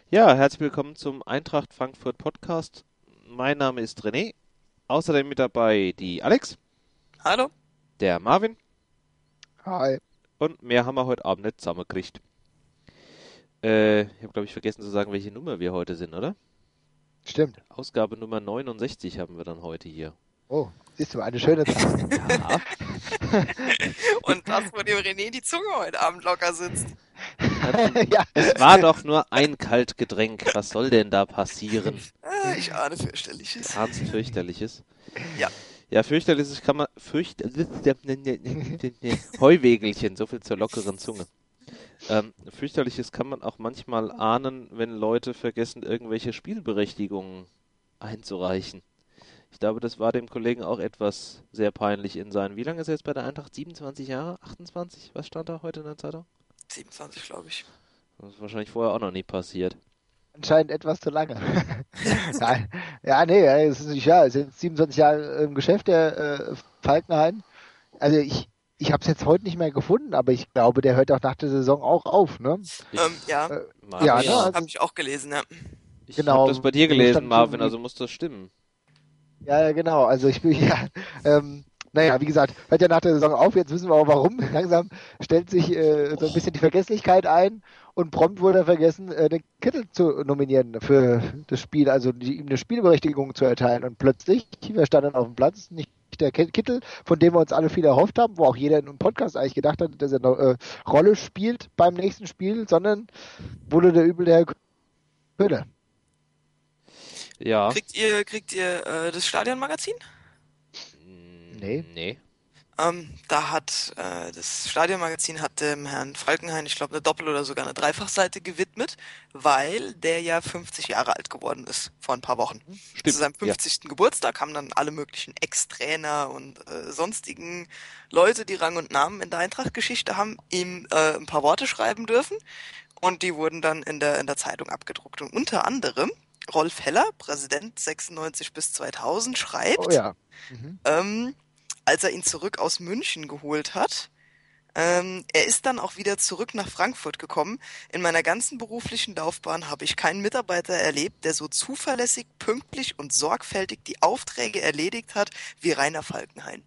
Ja, herzlich willkommen zum Eintracht Frankfurt Podcast. Mein Name ist René. Außerdem mit dabei die Alex, Hallo? der Marvin Hi. und mehr haben wir heute Abend nicht zusammengekriegt. Ich habe, glaube ich, vergessen zu sagen, welche Nummer wir heute sind, oder? Stimmt. Ausgabe Nummer 69 haben wir dann heute hier. Oh, siehst du, eine schöne Zahl. Ja, Und das, wo dem René die Zunge heute Abend locker sitzt. Ja. es war doch nur ein Kaltgetränk. Was soll denn da passieren? Ich ahne fürchterliches. Ganz fürchterliches. Ja. Ja, fürchterliches kann man... Heuwegelchen, so viel zur lockeren Zunge. Fürchterliches kann man auch manchmal ahnen, wenn Leute vergessen, irgendwelche Spielberechtigungen einzureichen. Ich glaube, das war dem Kollegen auch etwas sehr peinlich in seinen... Wie lange ist er jetzt bei der Eintracht? 27 Jahre? 28? Was stand da heute in der Zeitung? 27, glaube ich. Das ist wahrscheinlich vorher auch noch nie passiert. Anscheinend etwas zu lange. Nein. Ja, nee, es ist nicht wahr. Es sind 27 Jahre im Geschäft, der Falkenhayn. Also ich habe es jetzt heute nicht mehr gefunden, aber ich glaube, der hört auch nach der Saison auch auf, ne? Ja, Äh, Marvin, ja, habe ne? ich, Also, hab ich auch gelesen, ja. ich habe genau. das bei dir Da gelesen, stand Marvin, irgendwie, also muss das stimmen. ja, genau. Also ich bin ja, naja, wie gesagt, hört ja nach der Saison auf. Jetzt wissen wir auch warum. Langsam stellt sich so ein bisschen die Vergesslichkeit ein und prompt wurde er vergessen, den Kittel zu nominieren für das Spiel, also ihm eine Spielberechtigung zu erteilen. Und plötzlich, wir standen auf dem Platz, nicht der Kittel, von dem wir uns alle viel erhofft haben, wo auch jeder in einem Podcast eigentlich gedacht hat, dass er eine Rolle spielt beim nächsten Spiel, sondern wurde der übel der Köder. Ja. Kriegt ihr das Stadionmagazin? Nee. Nee. Das Stadionmagazin hat dem Herrn Falkenhayn, ich glaube, eine Doppel- oder sogar eine Dreifachseite gewidmet, weil der ja 50 Jahre alt geworden ist, vor ein paar Wochen. Zu Stimmt, seinem ja. 50. Geburtstag haben dann alle möglichen Ex-Trainer und sonstigen Leute, die Rang und Namen in der Eintracht-Geschichte haben, ihm ein paar Worte schreiben dürfen. Und die wurden dann in der Zeitung abgedruckt. Und unter anderem Rolf Heller, Präsident 96 bis 2000, Oh schreibt, ja. Mhm. als er ihn zurück aus München geholt hat, er ist dann auch wieder zurück nach Frankfurt gekommen. In meiner ganzen beruflichen Laufbahn habe ich keinen Mitarbeiter erlebt, der so zuverlässig, pünktlich und sorgfältig die Aufträge erledigt hat wie Rainer Falkenhayn.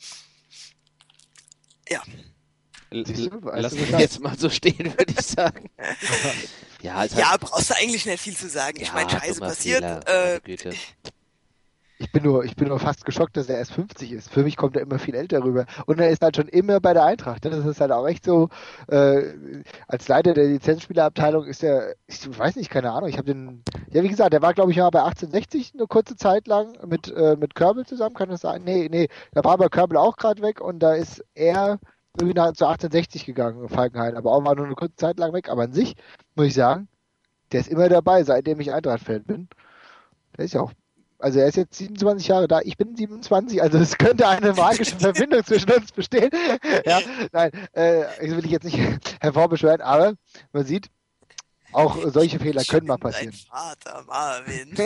Ja, Siehst du, weißt Lassen du wir Bescheid. jetzt mal so stehen, würde ich sagen. Ja, ist halt... ja, brauchst du eigentlich nicht viel zu sagen. Ich meine, Ja, Scheiße dummer passiert. Fehler, meine Güte. Ich bin nur fast geschockt, dass er erst 50 ist. Für mich kommt er immer viel älter rüber. Und er ist halt schon immer bei der Eintracht. Das ist halt auch echt so, äh, als Leiter der Lizenzspielerabteilung ist er, ich weiß nicht, keine Ahnung, ja wie gesagt, der war glaube ich mal bei 1860 eine kurze Zeit lang mit Körbel zusammen, kann das sein? Nee, da war aber Körbel auch gerade weg und da ist er irgendwie zu 1860 gegangen, Falkenhayn, aber auch war nur eine kurze Zeit lang weg. Aber an sich, muss ich sagen, der ist immer dabei, seitdem ich Eintracht-Fan bin. Der ist ja auch, also er ist jetzt 27 Jahre da, ich bin 27, also es könnte eine magische Verbindung zwischen uns bestehen. Ja, nein, ich will ich jetzt nicht hervorbeschwören, aber man sieht, auch solche Fehler Ich können mal bin dein passieren. Vater, Marvin.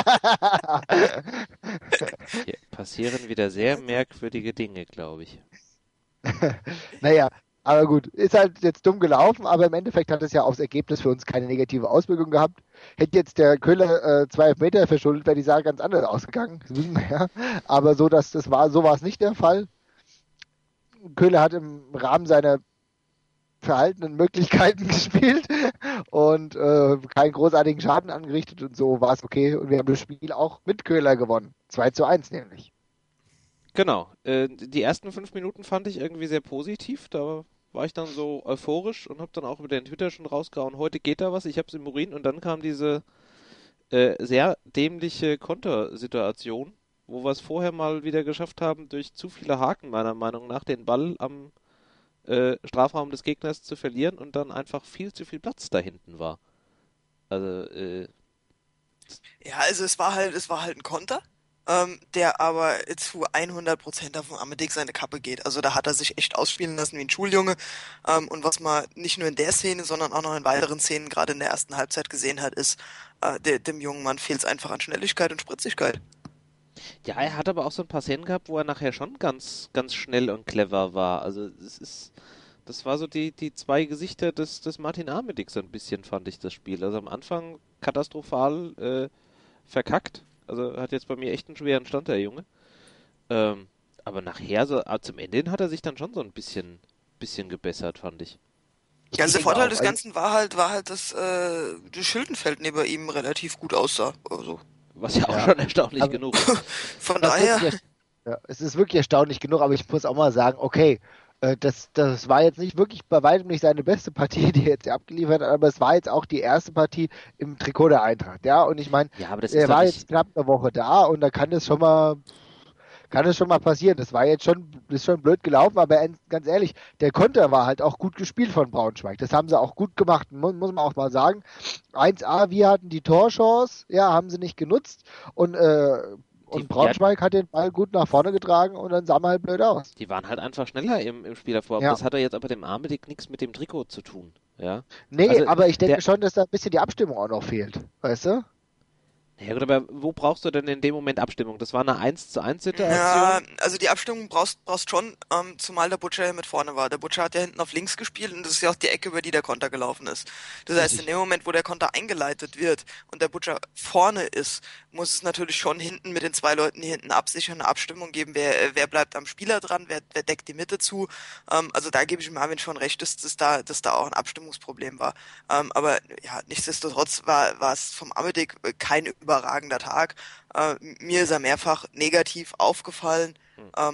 Hier passieren wieder sehr merkwürdige Dinge, glaube ich. Naja, aber gut, ist halt jetzt dumm gelaufen, aber im Endeffekt hat es ja aufs Ergebnis für uns keine negative Auswirkung gehabt. Hätte jetzt der Köhler 2 Elfmeter verschuldet, wäre die Sache ganz anders ausgegangen. Das wissen wir ja. Aber so war es nicht der Fall. Köhler hat im Rahmen seiner verhaltenen Möglichkeiten gespielt und keinen großartigen Schaden angerichtet und so war es okay. Und wir haben das Spiel auch mit Köhler gewonnen. 2:1 nämlich. Genau. Die ersten 5 Minuten fand ich irgendwie sehr positiv. Da war ich dann so euphorisch und habe dann auch über den Twitter schon rausgehauen, heute geht da was, ich hab's im Urin. Und dann kam diese sehr dämliche Kontersituation, wo wir es vorher mal wieder geschafft haben, durch zu viele Haken meiner Meinung nach den Ball am Strafraum des Gegners zu verlieren und dann einfach viel zu viel Platz da hinten war. Also, Ja, also es war halt ein Konter, der aber zu 100% auf den Arme seine Kappe geht. Also da hat er sich echt ausspielen lassen wie ein Schuljunge. Und was man nicht nur in der Szene, sondern auch noch in weiteren Szenen gerade in der ersten Halbzeit gesehen hat, ist, dem jungen Mann fehlt es einfach an Schnelligkeit und Spritzigkeit. ja, er hat aber auch so ein paar Szenen gehabt, wo er nachher schon ganz, ganz schnell und clever war. Also, das war so die zwei Gesichter des Martin Arnedick so ein bisschen, fand ich, das Spiel. Also am Anfang katastrophal verkackt. Also hat jetzt bei mir echt einen schweren Stand, der Junge. Aber nachher, so zum Ende hin, hat er sich dann schon so ein bisschen gebessert, fand ich. Ja, also der denke Vorteil auch, des also- Ganzen war halt, dass das Schildenfeld neben ihm relativ gut aussah. Also Was ja auch Ja. schon erstaunlich Aber- genug ist. von Das daher, wirklich, ja, es ist wirklich erstaunlich genug, aber ich muss auch mal sagen, okay, das war jetzt nicht wirklich bei weitem nicht seine beste Partie, die er jetzt abgeliefert hat, aber es war jetzt auch die erste Partie im Trikot der Eintracht, ja, und ich meine, Ja, aber das er ist doch war nicht. jetzt knapp eine Woche da und da kann es schon mal passieren. Das war jetzt ist schon blöd gelaufen, aber ganz ehrlich, der Konter war halt auch gut gespielt von Braunschweig. Das haben sie auch gut gemacht, muss man auch mal sagen. 1A, wir hatten die Torchance, ja, haben sie nicht genutzt und Braunschweig hat den Ball gut nach vorne getragen und dann sah man halt blöd aus. Die waren halt einfach schneller im Spiel davor. Aber Ja. das hat ja jetzt aber dem Armedik nichts mit dem Trikot zu tun. Ja. Nee, Also aber ich denke der- schon, dass da ein bisschen die Abstimmung auch noch fehlt. Weißt du? Ja gut, aber wo brauchst du denn in dem Moment Abstimmung? Das war eine 1:1 ja, Situation. also die Abstimmung brauchst schon, zumal der Butcher ja mit vorne war. Der Butcher hat ja hinten auf links gespielt und das ist ja auch die Ecke, über die der Konter gelaufen ist. Das heißt, Richtig. in dem Moment, wo der Konter eingeleitet wird und der Butcher vorne ist, muss es natürlich schon hinten mit den zwei Leuten hier hinten absichern, eine Abstimmung geben, wer bleibt am Spieler dran, wer deckt die Mitte zu. Also da gebe ich Marvin schon recht, dass da auch ein Abstimmungsproblem war. Aber ja, nichtsdestotrotz war es vom Amedik kein überragender Tag. Mir ist er mehrfach negativ aufgefallen. Ja.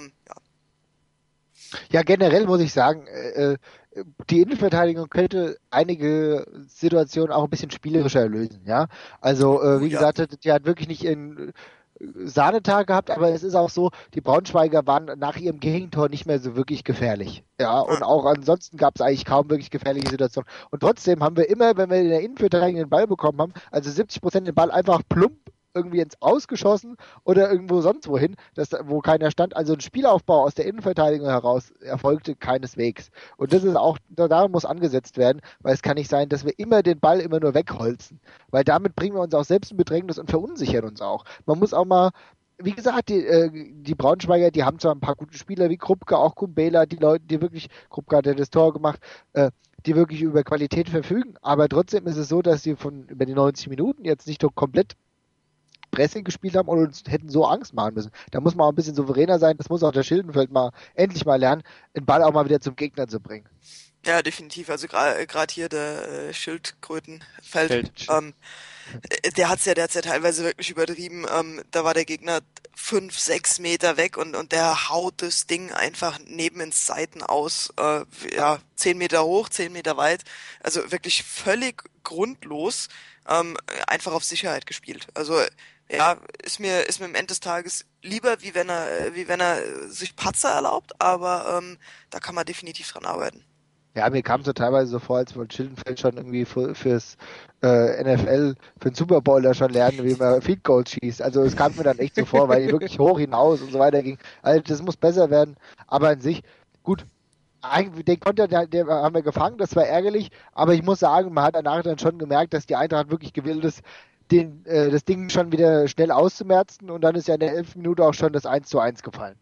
Ja, generell muss ich sagen, die Innenverteidigung könnte einige Situationen auch ein bisschen spielerischer lösen, ja. Also, wie Ja. gesagt, die hat wirklich nicht einen Sahnetag gehabt, aber es ist auch so, die Braunschweiger waren nach ihrem Gegentor nicht mehr so wirklich gefährlich. Ja, und auch ansonsten gab es eigentlich kaum wirklich gefährliche Situationen. Und trotzdem haben wir immer, wenn wir in der Innenverteidigung den Ball bekommen haben, also 70% den Ball einfach plump irgendwie ins Ausgeschossen oder irgendwo sonst wohin, wo keiner stand. Also ein Spielaufbau aus der Innenverteidigung heraus erfolgte keineswegs. Und das ist auch, da muss angesetzt werden, weil es kann nicht sein, dass wir immer den Ball immer nur wegholzen. Weil damit bringen wir uns auch selbst in Bedrängnis und verunsichern uns auch. Man muss auch mal, wie gesagt, die Braunschweiger, die haben zwar ein paar gute Spieler wie Krupke, auch Kumbela, die Leute, die wirklich, Krupke hat ja das Tor gemacht, die wirklich über Qualität verfügen, aber trotzdem ist es so, dass sie über die 90 Minuten jetzt nicht so komplett Pressing gespielt haben und uns hätten so Angst machen müssen. Da muss man auch ein bisschen souveräner sein. Das muss auch der Schildenfeld endlich mal lernen, den Ball auch mal wieder zum Gegner zu bringen. Ja, definitiv. Also gerade hier der Schildkrötenfeld, Feld. der hat's ja teilweise wirklich übertrieben. Da war der Gegner 5, 6 Meter weg und der haut das Ding einfach neben ins Seiten aus. 10 Meter hoch, 10 Meter weit. Also wirklich völlig grundlos, einfach auf Sicherheit gespielt. Also ja, ist mir am Ende des Tages lieber, wie wenn er sich Patzer erlaubt, aber da kann man definitiv dran arbeiten. Ja, mir kam es so teilweise so vor, als wollte Schildenfeld schon irgendwie fürs NFL, für den Super Bowl da schon lernen, wie man Field Goals schießt. Also es kam mir dann echt so vor, weil die wirklich hoch hinaus und so weiter ging. Also das muss besser werden, aber an sich, gut, eigentlich, den Konter, den haben wir gefangen, das war ärgerlich, aber ich muss sagen, man hat danach dann schon gemerkt, dass die Eintracht wirklich gewillt ist, das Ding schon wieder schnell auszumerzen und dann ist ja in der 11. Minute auch schon das 1:1 gefallen.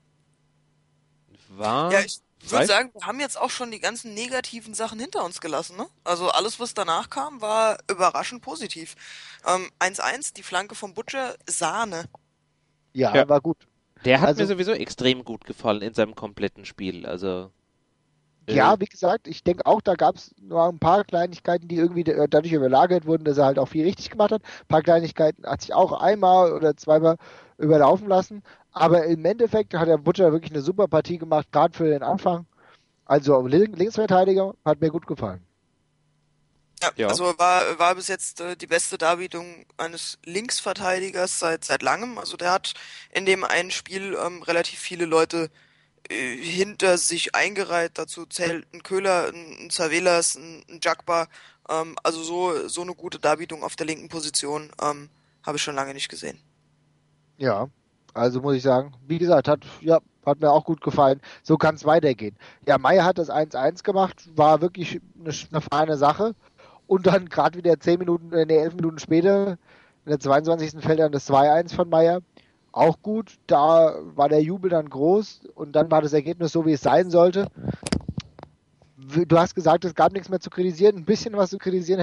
War. Ja, ich würde Weiß- sagen, wir haben jetzt auch schon die ganzen negativen Sachen hinter uns gelassen, ne? Also alles, was danach kam, war überraschend positiv. 1:1, die Flanke vom Butcher, Sahne. Ja, war gut. Der hat Also- mir sowieso extrem gut gefallen in seinem kompletten Spiel. Also. Ja, wie gesagt, ich denke auch, da gab es nur ein paar Kleinigkeiten, die irgendwie dadurch überlagert wurden, dass er halt auch viel richtig gemacht hat. Ein paar Kleinigkeiten hat sich auch einmal oder zweimal überlaufen lassen. Aber im Endeffekt hat der Butcher wirklich eine super Partie gemacht, gerade für den Anfang. Also Linksverteidiger hat mir gut gefallen. Ja. Also war bis jetzt die beste Darbietung eines Linksverteidigers seit langem. Also der hat in dem einen Spiel relativ viele Leute hinter sich eingereiht. Dazu zählt ein Köhler, ein Zavelas, ein Jagba. Also so eine gute Darbietung auf der linken Position habe ich schon lange nicht gesehen. Ja, also muss ich sagen, wie gesagt, hat mir auch gut gefallen. So kann es weitergehen. Ja, Meier hat das 1:1 gemacht, war wirklich eine feine Sache. Und dann gerade wieder 11 Minuten später, in der 22. fällt dann das 2:1 von Meier. Auch gut, da war der Jubel dann groß und dann war das Ergebnis so, wie es sein sollte. Du hast gesagt, es gab nichts mehr zu kritisieren. Ein bisschen was zu kritisieren hätte ich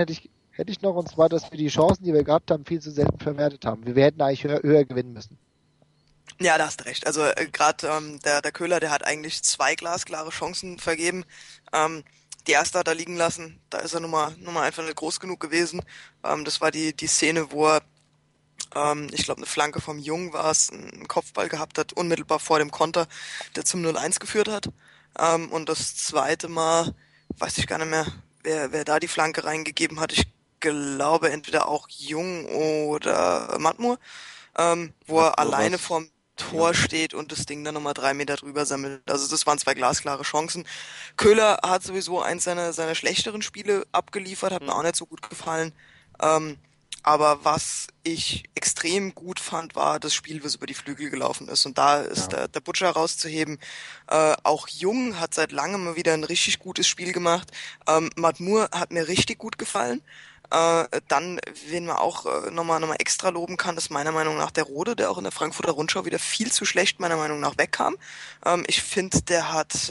hätte ich noch, und zwar, dass wir die Chancen, die wir gehabt haben, viel zu selten verwertet haben. Wir hätten eigentlich höher gewinnen müssen. Ja, da hast du recht. Also gerade der Köhler, der hat eigentlich zwei glasklare Chancen vergeben. Die erste hat er liegen lassen. Da ist er Nummer einfach nicht groß genug gewesen. Das war die Szene, wo er, ich glaube, eine Flanke vom Jung war es, einen Kopfball gehabt hat, unmittelbar vor dem Konter, der zum 0-1 geführt hat. Und das zweite Mal, weiß ich gar nicht mehr, wer da die Flanke reingegeben hat. Ich glaube entweder auch Jung oder Matmur, wo er alleine was? vorm Tor steht und das Ding dann nochmal 3 Meter drüber sammelt. Also das waren zwei glasklare Chancen. Köhler hat sowieso eins seiner schlechteren Spiele abgeliefert, hat mir auch nicht so gut gefallen. Ähm, aber was ich extrem gut fand, war das Spiel, was über die Flügel gelaufen ist. Und da ist Ja. der Butcher rauszuheben. Auch Jung hat seit langem mal wieder ein richtig gutes Spiel gemacht. Matmur hat mir richtig gut gefallen. Dann, wen man auch nochmal extra loben kann, ist meiner Meinung nach der Rode, der auch in der Frankfurter Rundschau wieder viel zu schlecht meiner Meinung nach wegkam. Ich finde, der hat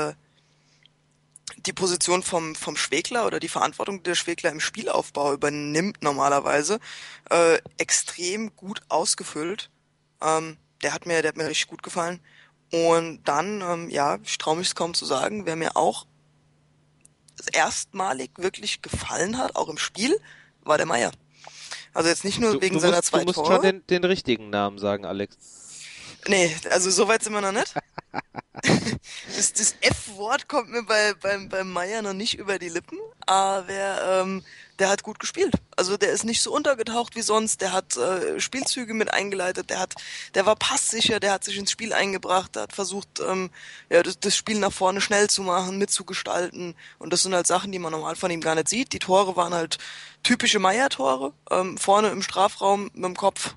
die Position vom Schwegler oder die Verantwortung, die der Schwegler im Spielaufbau übernimmt normalerweise, extrem gut ausgefüllt. Der hat mir richtig gut gefallen. Und dann, ja, ich traue mich es kaum zu sagen, wer mir auch erstmalig wirklich gefallen hat, auch im Spiel, war der Meier. Also jetzt nicht nur wegen seiner Du zwei musst schon Tore. den richtigen Namen sagen, Alex. Nee, also so weit sind wir noch nicht. Das F-Wort kommt mir beim Meier noch nicht über die Lippen, aber der hat gut gespielt. Also der ist nicht so untergetaucht wie sonst, der hat Spielzüge mit eingeleitet, der war passsicher, der hat sich ins Spiel eingebracht, der hat versucht, ja, das Spiel nach vorne schnell zu machen, mitzugestalten, und das sind halt Sachen, die man normal von ihm gar nicht sieht. Die Tore waren halt typische Meier-Tore, vorne im Strafraum mit dem Kopf,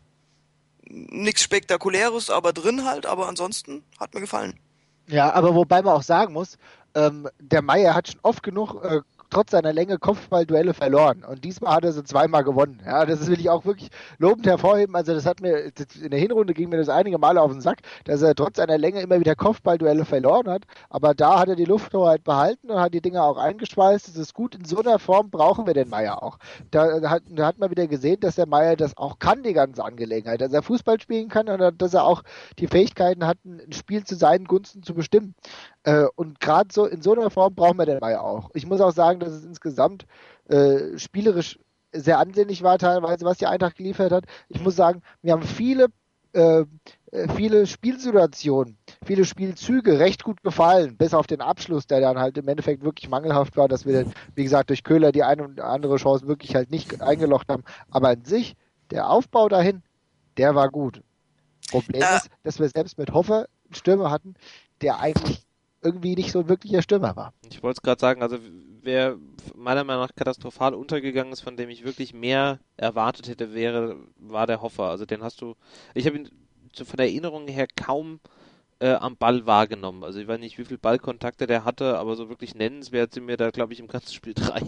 nichts Spektakuläres, aber drin halt, aber ansonsten hat mir gefallen. Ja, aber wobei man auch sagen muss, der Meier hat schon oft genug trotz seiner Länge Kopfballduelle verloren. Und diesmal hat er sie zweimal gewonnen. Ja, das will ich auch wirklich lobend hervorheben. Also das hat mir, in der Hinrunde ging mir das einige Male auf den Sack, dass er trotz seiner Länge immer wieder Kopfballduelle verloren hat. Aber da hat er die Lufthoheit behalten und hat die Dinger auch eingeschweißt. Das ist gut. In so einer Form brauchen wir den Meier auch. Da hat man wieder gesehen, dass der Meier das auch kann, die ganze Angelegenheit. Dass er Fußball spielen kann und dass er auch die Fähigkeiten hat, ein Spiel zu seinen Gunsten zu bestimmen. Und gerade so in so einer Form brauchen wir den Meier auch. Ich muss auch sagen, dass es insgesamt spielerisch sehr ansehnlich war, teilweise, was die Eintracht geliefert hat. Ich muss sagen, wir haben äh, viele Spielsituationen, viele Spielzüge recht gut gefallen, bis auf den Abschluss, der dann halt im Endeffekt wirklich mangelhaft war, dass wir dann, wie gesagt, durch Köhler die eine und andere Chance wirklich halt nicht eingelocht haben. Aber an sich, der Aufbau dahin, der war gut. Problem Äh, ist, dass wir selbst mit Hoffer einen Stürmer hatten, der eigentlich irgendwie nicht so ein wirklicher Stürmer war. Ich wollte es gerade sagen, also wer meiner Meinung nach katastrophal untergegangen ist, von dem ich wirklich mehr erwartet hätte, war der Hoffer. Also den hast du, ich habe ihn so von der Erinnerung her kaum am Ball wahrgenommen. Also ich weiß nicht, wie viele Ballkontakte der hatte, aber so wirklich nennenswert sind mir da, glaube ich, im ganzen Spiel 3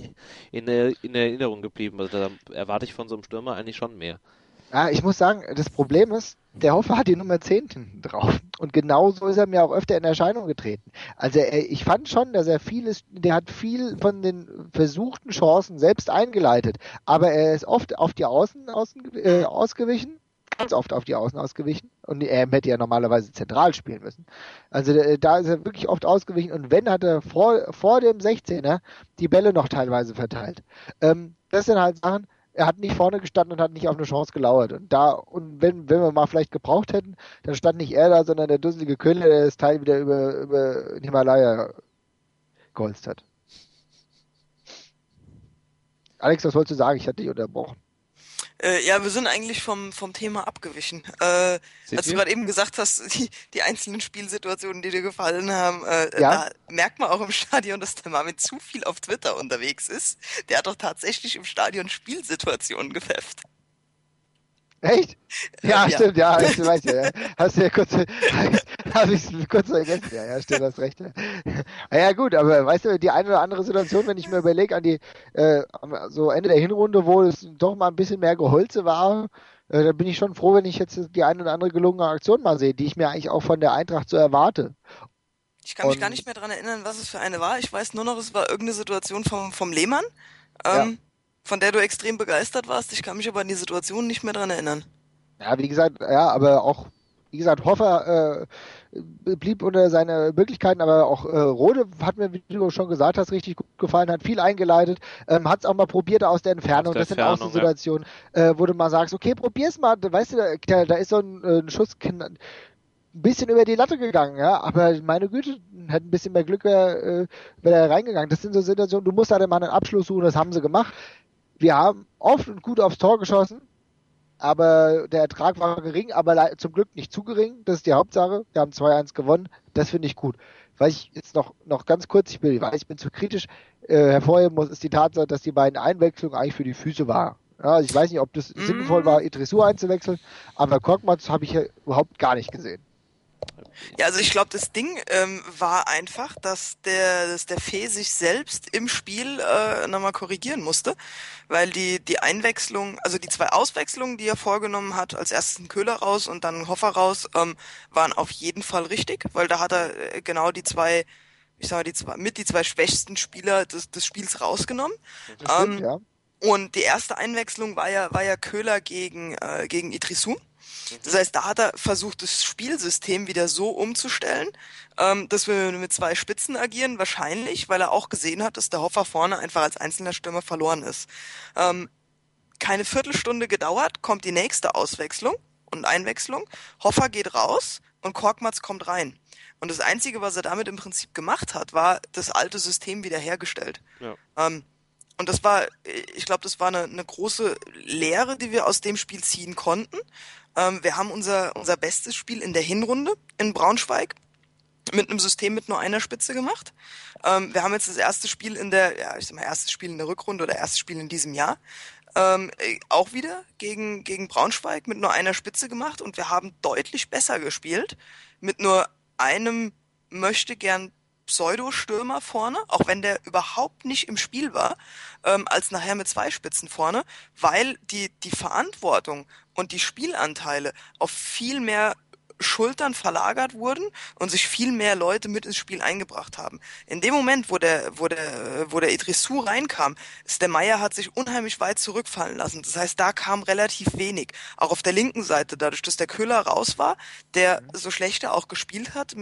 in Erinnerung geblieben. Also da erwarte ich von so einem Stürmer eigentlich schon mehr. Ja, ich muss sagen, das Problem ist, der Hoffer hat die Nummer 10 hinten drauf. Und genauso ist er mir auch öfter in Erscheinung getreten. Also ich fand schon, dass der hat viel von den versuchten Chancen selbst eingeleitet. Aber er ist oft auf die ausgewichen. Ganz oft auf die Außen ausgewichen. Und er hätte ja normalerweise zentral spielen müssen. Also da ist er wirklich oft ausgewichen. Und wenn, hat er vor dem 16er die Bälle noch teilweise verteilt. Das sind halt Sachen, er hat nicht vorne gestanden und hat nicht auf eine Chance gelauert. Und wenn wir mal vielleicht gebraucht hätten, dann stand nicht er da, sondern der dusselige Köhler, der das Teil wieder über den Himalaya geholzt hat. Alex, was wolltest du sagen? Ich hatte dich unterbrochen. ja, wir sind eigentlich vom Thema abgewichen. Sind Als du wir? gerade eben gesagt hast, die einzelnen Spielsituationen, die dir gefallen haben, Ja, da merkt man auch im Stadion, dass der Marvin zu viel auf Twitter unterwegs ist. Der hat doch tatsächlich im Stadion Spielsituationen gepfefft. echt? Ja, Ja. stimmt, ja, ich weiß ja. Hast du ja kurz, habe ich kurz vergessen. Ja, stimmt, hast recht. Ja. Ja, gut, aber weißt du, die eine oder andere Situation, wenn ich mir überlege an so Ende der Hinrunde, wo es doch mal ein bisschen mehr Geholze war, da bin ich schon froh, wenn ich jetzt die eine oder andere gelungene Aktion mal sehe, die ich mir eigentlich auch von der Eintracht so erwarte. Ich kann mich gar Und nicht mehr dran erinnern, was es für eine war. Ich weiß nur noch, es war irgendeine Situation vom Lehmann. ja, Ähm, von der du extrem begeistert warst. Ich kann mich aber an die Situation nicht mehr dran erinnern. Ja, wie gesagt, ja, aber auch, wie gesagt, Hoffer blieb unter seine Möglichkeiten, aber auch Rode hat mir, wie du schon gesagt hast, richtig gut gefallen, hat viel eingeleitet, hat es auch mal probiert aus der Aus Entfernung. der Das sind auch so Entfernung, ja. Situationen, wo du mal sagst, okay, probier's mal, weißt du, da ist so ein Schuss ein bisschen über die Latte gegangen, ja, aber meine Güte, hätte ein bisschen mehr Glück, wäre er reingegangen. Das sind so Situationen, du musst halt mal einen Abschluss suchen, das haben sie gemacht. Wir haben oft und gut aufs Tor geschossen, aber der Ertrag war gering, aber zum Glück nicht zu gering. Das ist die Hauptsache. Wir haben 2-1 gewonnen. Das finde ich gut. Weil ich jetzt noch ganz kurz, ich bin zu kritisch, hervorheben muss, ist die Tatsache, dass die beiden Einwechslungen eigentlich für die Füße waren. Ja, also ich weiß nicht, ob das sinnvoll war, Idrissou einzuwechseln, aber Korkmaz habe ich hier überhaupt gar nicht gesehen. Ja, also ich glaube, das Ding war einfach, dass der Fee sich selbst im Spiel nochmal korrigieren musste, weil die Einwechslung, also die zwei Auswechslungen, die er vorgenommen hat, als erstes einen Köhler raus und dann einen Hoffer raus, waren auf jeden Fall richtig, weil da hat er genau die zwei, ich sag mal, die zwei schwächsten Spieler des Spiels rausgenommen. Das stimmt, Ähm, ja. und die erste Einwechslung war ja Köhler gegen Idrissou. Das Mhm. heißt, da hat er versucht, das Spielsystem wieder so umzustellen, dass wir mit zwei Spitzen agieren, wahrscheinlich, weil er auch gesehen hat, dass der Hoffer vorne einfach als einzelner Stürmer verloren ist. Ähm, keine Viertelstunde gedauert, kommt die nächste Auswechslung und Einwechslung. Hoffer geht raus und Korkmaz kommt rein. Und das Einzige, was er damit im Prinzip gemacht hat, war das alte System wiederhergestellt. Ja. Und das war, ich glaube, das war eine große Lehre, die wir aus dem Spiel ziehen konnten. Wir haben unser bestes Spiel in der Hinrunde in Braunschweig mit einem System mit nur einer Spitze gemacht. Wir haben jetzt das erste Spiel ja, ich sag mal, erstes Spiel in der Rückrunde oder erstes Spiel in diesem Jahr. Auch wieder gegen Braunschweig mit nur einer Spitze gemacht und wir haben deutlich besser gespielt mit nur einem möchte gern Pseudo-Stürmer vorne, auch wenn der überhaupt nicht im Spiel war, als nachher mit zwei Spitzen vorne, weil die Verantwortung und die Spielanteile auf viel mehr Schultern verlagert wurden und sich viel mehr Leute mit ins Spiel eingebracht haben. In dem Moment, wo der Idrissou reinkam, ist der Meier hat sich unheimlich weit zurückfallen lassen. Das heißt, da kam relativ wenig. Auch auf der linken Seite, dadurch, dass der Köhler raus war, der so schlecht er auch gespielt hat,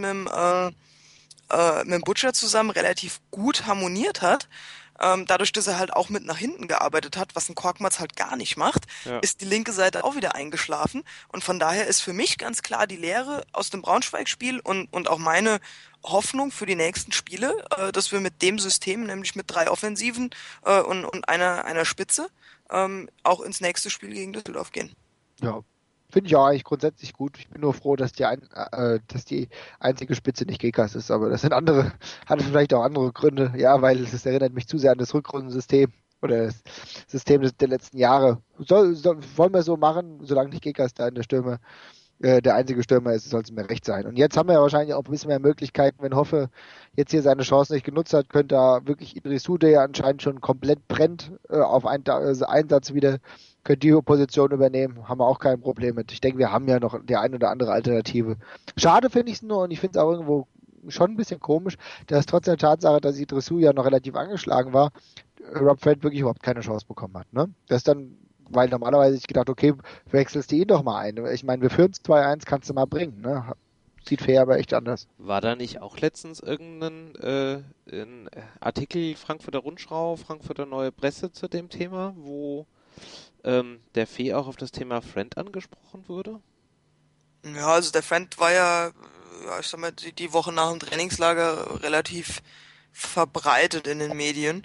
mit dem Butcher zusammen relativ gut harmoniert hat, dadurch, dass er halt auch mit nach hinten gearbeitet hat, was ein Korkmaz halt gar nicht macht, Ja. ist die linke Seite auch wieder eingeschlafen. Und von daher ist für mich ganz klar die Lehre aus dem Braunschweig-Spiel und auch meine Hoffnung für die nächsten Spiele, dass wir mit dem System, nämlich mit drei Offensiven und einer Spitze, auch ins nächste Spiel gegen Düsseldorf gehen. Ja, finde ich auch eigentlich grundsätzlich gut. Ich bin nur froh, dass dass die einzige Spitze nicht Gekas ist, aber das sind hatte vielleicht auch andere Gründe. Ja, weil es erinnert mich zu sehr an das Rückrundensystem oder das System der letzten Jahre. Wollen wir so machen, solange nicht Gekas da in der einzige Stürmer ist, soll es mir recht sein. Und jetzt haben wir ja wahrscheinlich auch ein bisschen mehr Möglichkeiten, wenn Hoffe jetzt hier seine Chance nicht genutzt hat, könnte er wirklich Idrissou, der ja anscheinend schon komplett brennt, auf Einsatz wieder, könnte die Position übernehmen, haben wir auch kein Problem mit. Ich denke, wir haben ja noch die ein oder andere Alternative. Schade finde ich es nur und ich finde es auch irgendwo schon ein bisschen komisch, dass trotz der Tatsache, dass Idrissou ja noch relativ angeschlagen war, Rob Fred wirklich überhaupt keine Chance bekommen hat. Ne? Das ist dann, weil normalerweise ich gedacht, okay, wechselst du ihn doch mal ein. Ich meine, wir führen 2-1, kannst du mal bringen. Ne? Sieht fair, aber echt anders. War da nicht auch letztens irgendein ein Artikel Frankfurter Rundschau, Frankfurter Neue Presse zu dem Thema, wo der Fee auch auf das Thema Friend angesprochen wurde? Ja, also der Friend war ja, ich sag mal, die Woche nach dem Trainingslager relativ verbreitet in den Medien.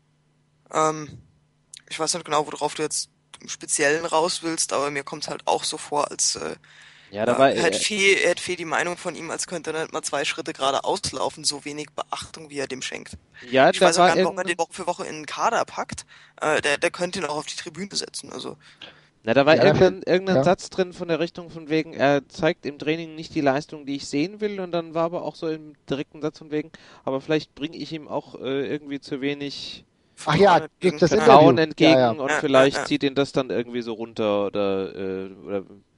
Ähm, ich weiß nicht genau, worauf du jetzt im Speziellen raus willst, aber mir kommt es halt auch so vor, als Ja, da war hätte Fee die Meinung von ihm, als könnte er nicht mal 2 Schritte geradeaus laufen, so wenig Beachtung, wie er dem schenkt. ja, Ich da weiß auch war gar nicht, warum man irgendein den Woche für Woche in den Kader packt. Der könnte ihn auch auf die Tribüne setzen. Also, Na, da war Ja, irgendein ja. Satz drin von der Richtung von wegen, er zeigt im Training nicht die Leistung, die ich sehen will, und dann war aber auch so im direkten Satz von wegen, aber vielleicht bringe ich ihm auch irgendwie zu wenig Ach ja, entgegen. das Vertrauen Interview. entgegen Ja, ja. und Ja, vielleicht ja. zieht ihn das dann irgendwie so runter oder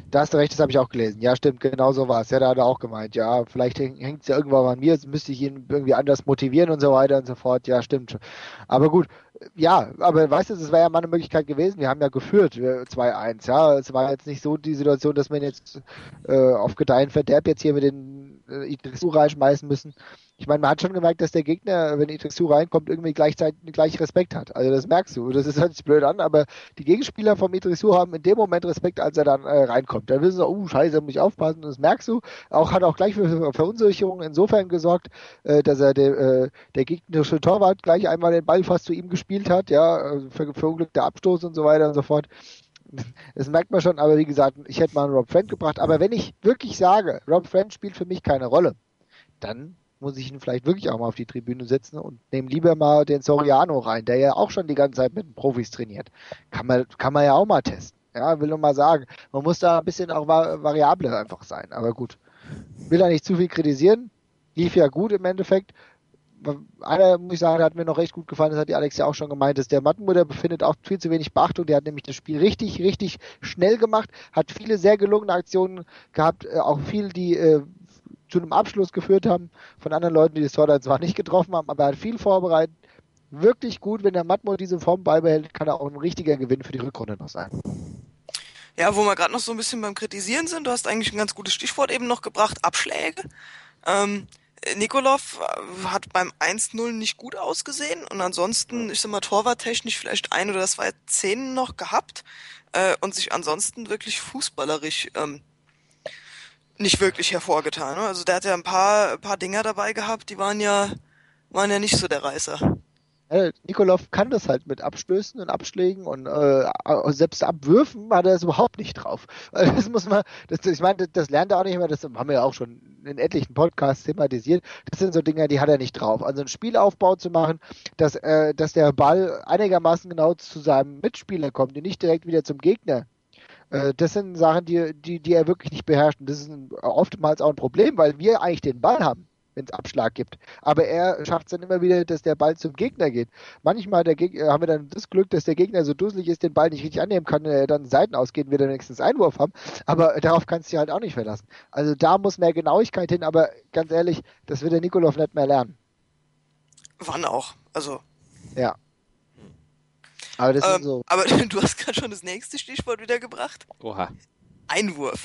Da hast du recht, das habe ich auch gelesen. Ja, stimmt, genau so war es. Ja, da hat er auch gemeint, ja, vielleicht hängt es ja irgendwann an mir, jetzt müsste ich ihn irgendwie anders motivieren und so weiter und so fort. Ja, stimmt schon. Aber gut, ja, aber weißt du, es wäre ja mal eine Möglichkeit gewesen. Wir haben ja geführt, 2-1. Ja, es war jetzt nicht so die Situation, dass wir jetzt auf Gedeih Verderb jetzt hier mit den Idrissou reinschmeißen müssen. Ich meine, man hat schon gemerkt, dass der Gegner, wenn Idrissou reinkommt, irgendwie gleich Respekt hat. Also das merkst du. Das hört sich blöd an, aber die Gegenspieler vom Idrissou haben in dem Moment Respekt, als er dann reinkommt. Dann wissen sie, oh scheiße, muss ich aufpassen. Und das merkst du. Hat auch gleich für Verunsicherung insofern gesorgt, dass er der gegnerische Torwart gleich einmal den Ball fast zu ihm gespielt hat. Ja, verunglückter Abstoß und so weiter und so fort. Das merkt man schon, aber wie gesagt, ich hätte mal einen Rob Friend gebracht. Aber wenn ich wirklich sage, Rob Friend spielt für mich keine Rolle, dann muss ich ihn vielleicht wirklich auch mal auf die Tribüne setzen und nehme lieber mal den Soriano rein, der ja auch schon die ganze Zeit mit den Profis trainiert. Kann man ja auch mal testen. Ja, will nur mal sagen. Man muss da ein bisschen auch variabler einfach sein. Aber gut. Will da nicht zu viel kritisieren. Lief ja gut im Endeffekt. Einer, muss ich sagen, hat mir noch recht gut gefallen, das hat die Alex ja auch schon gemeint, ist der Mattenmutter befindet auch viel zu wenig Beachtung, der hat nämlich das Spiel richtig, richtig schnell gemacht, hat viele sehr gelungene Aktionen gehabt, auch viele, die zu einem Abschluss geführt haben, von anderen Leuten, die das Tor dann zwar nicht getroffen haben, aber er hat viel vorbereitet, wirklich gut, wenn der Matmo diese Form beibehält, kann er auch ein richtiger Gewinn für die Rückrunde noch sein. Ja, wo wir gerade noch so ein bisschen beim Kritisieren sind, du hast eigentlich ein ganz gutes Stichwort eben noch gebracht, Abschläge. Nikolov hat beim 1-0 nicht gut ausgesehen und ansonsten, ich sag mal, torwarttechnisch vielleicht 1 oder 2 Szenen noch gehabt und sich ansonsten wirklich fußballerisch nicht wirklich hervorgetan. Ne? Also der hat ja ein paar Dinger dabei gehabt, die waren ja nicht so der Reißer. Nikolov kann das halt mit Abstößen und Abschlägen und selbst Abwürfen hat er es überhaupt nicht drauf. Das muss man, ich meine, das lernt er auch nicht mehr, das haben wir ja auch schon in etlichen Podcasts thematisiert. Das sind so Dinge, die hat er nicht drauf. Also einen Spielaufbau zu machen, dass der Ball einigermaßen genau zu seinem Mitspieler kommt und nicht direkt wieder zum Gegner. Das sind Sachen, die er wirklich nicht beherrscht. Und das ist oftmals auch ein Problem, weil wir eigentlich den Ball haben, wenn es Abschlag gibt. Aber er schafft es dann immer wieder, dass der Ball zum Gegner geht. Manchmal haben wir dann das Glück, dass der Gegner so dusselig ist, den Ball nicht richtig annehmen kann, dann Seiten ausgeht und wir dann wenigstens Einwurf haben. Aber darauf kannst du dich halt auch nicht verlassen. Also da muss mehr Genauigkeit hin, aber ganz ehrlich, das wird der Nikolov nicht mehr lernen. Wann auch? Also. Ja. Aber das sind so. Aber du hast gerade schon das nächste Stichwort wieder gebracht. Oha. Einwurf.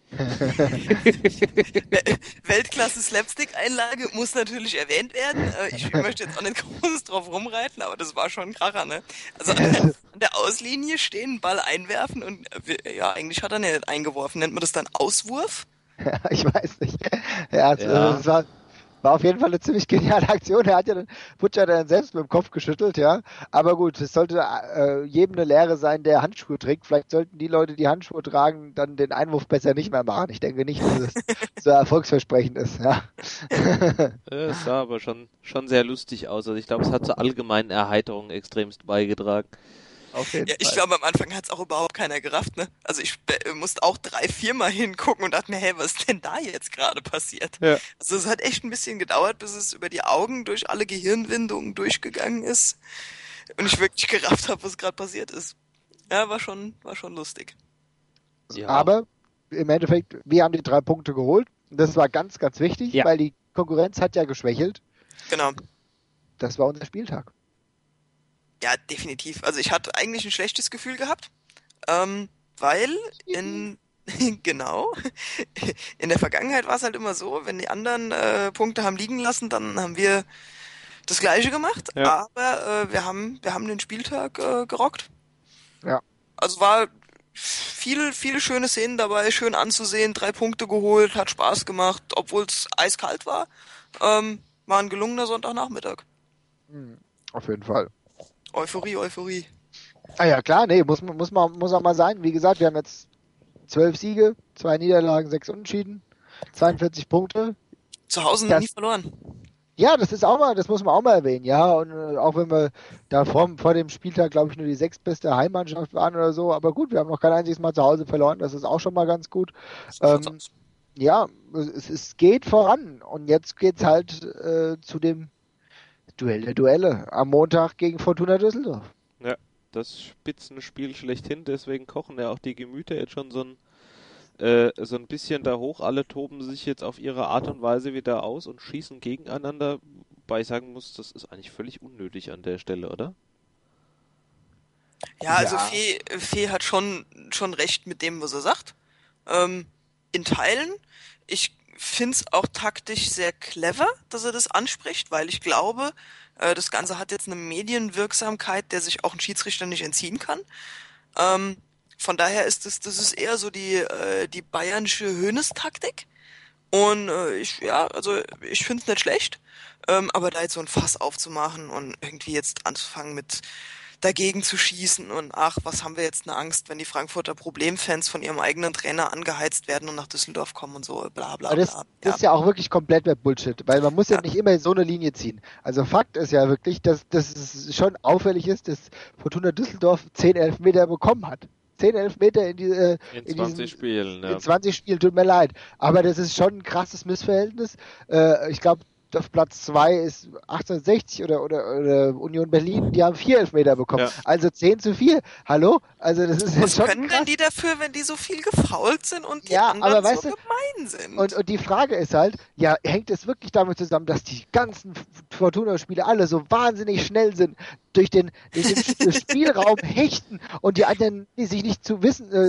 Weltklasse Slapstick-Einlage muss natürlich erwähnt werden. Ich möchte jetzt auch nicht groß drauf rumreiten, aber das war schon ein Kracher, ne? Also an der Auslinie stehen, Ball einwerfen und ja, eigentlich hat er nicht eingeworfen. Nennt man das dann Auswurf? Ich weiß nicht. Ja, es war auf jeden Fall eine ziemlich geniale Aktion. Er hat ja Butcher dann selbst mit dem Kopf geschüttelt, ja. Aber gut, es sollte jedem eine Lehre sein, der Handschuhe trägt. Vielleicht sollten die Leute, die Handschuhe tragen, dann den Einwurf besser nicht mehr machen. Ich denke nicht, dass es so erfolgsversprechend ist, ja. Es sah aber schon sehr lustig aus. Also ich glaube, es hat zur allgemeinen Erheiterung extremst beigetragen. Ja, ich glaube, am Anfang hat es auch überhaupt keiner gerafft, ne? Also ich musste auch 3-4 Mal hingucken und dachte mir, hey, was ist denn da jetzt gerade passiert? Ja. Also es hat echt ein bisschen gedauert, bis es über die Augen durch alle Gehirnwindungen durchgegangen ist und ich wirklich gerafft habe, was gerade passiert ist. Ja, war schon lustig. Ja. Aber im Endeffekt, wir haben die 3 Punkte geholt. Das war ganz, ganz wichtig, weil die Konkurrenz hat ja geschwächelt. Genau. Das war unser Spieltag. Ja, definitiv. Also ich hatte eigentlich ein schlechtes Gefühl gehabt, weil genau, in der Vergangenheit war es halt immer so, wenn die anderen Punkte haben liegen lassen, dann haben wir das Gleiche gemacht, aber wir haben den Spieltag gerockt. Ja. Also war viele schöne Szenen dabei, schön anzusehen, 3 Punkte geholt, hat Spaß gemacht, obwohl es eiskalt war. War ein gelungener Sonntagnachmittag. Auf jeden Fall. Euphorie. Ah ja, klar, nee, muss auch mal sein. Wie gesagt, wir haben jetzt 12 Siege, 2 Niederlagen, 6 Unentschieden, 42 Punkte. Zu Hause noch nie verloren. Ja, das muss man auch mal erwähnen, ja. Und auch wenn wir da vor dem Spieltag, glaube ich, nur die 6. beste Heimmannschaft waren oder so, aber gut, wir haben noch kein einziges Mal zu Hause verloren, das ist auch schon mal ganz gut. Ja, es geht voran und jetzt geht's halt zu dem Duell der Duelle am Montag gegen Fortuna Düsseldorf. Ja, das Spitzenspiel schlechthin, deswegen kochen ja auch die Gemüter jetzt schon so so ein bisschen da hoch. Alle toben sich jetzt auf ihre Art und Weise wieder aus und schießen gegeneinander. Wobei ich sagen muss, das ist eigentlich völlig unnötig an der Stelle, oder? Ja, also Ja. Fee hat schon recht mit dem, was er sagt. Ähm, in Teilen. Ich find's auch taktisch sehr clever, dass er das anspricht, weil ich glaube, das Ganze hat jetzt eine Medienwirksamkeit, der sich auch ein Schiedsrichter nicht entziehen kann. Ähm, von daher das ist eher so die bayerische Hoeneß-Taktik. Und ich finde es nicht schlecht, aber da jetzt so ein Fass aufzumachen und irgendwie jetzt anzufangen mit dagegen zu schießen und ach, was haben wir jetzt eine Angst, wenn die Frankfurter Problemfans von ihrem eigenen Trainer angeheizt werden und nach Düsseldorf kommen und so, bla bla Aber das bla. das ist ja auch wirklich komplett mehr Bullshit, weil man muss ja Ja. nicht immer so eine Linie ziehen. Also Fakt ist ja wirklich, dass es schon auffällig ist, dass Fortuna Düsseldorf 10 Elfmeter bekommen hat. 10 Elfmeter In in 20 diesen Spielen, ja. in 20 Spielen, tut mir leid. Aber das ist schon ein krasses Missverhältnis. Ich glaube, auf Platz 2 ist 1860 oder Union Berlin, die haben 4 Elfmeter bekommen. Ja. Also 10:4. Hallo? Also das ist Was schon können krass. denn die dafür, wenn die so viel gefault sind und die Ja, anderen aber weißt so du, gemein sind? und die Frage ist halt, ja, hängt es wirklich damit zusammen, dass die ganzen Fortuna-Spiele alle so wahnsinnig schnell sind, durch den Spielraum hechten und die anderen, die sich nicht zu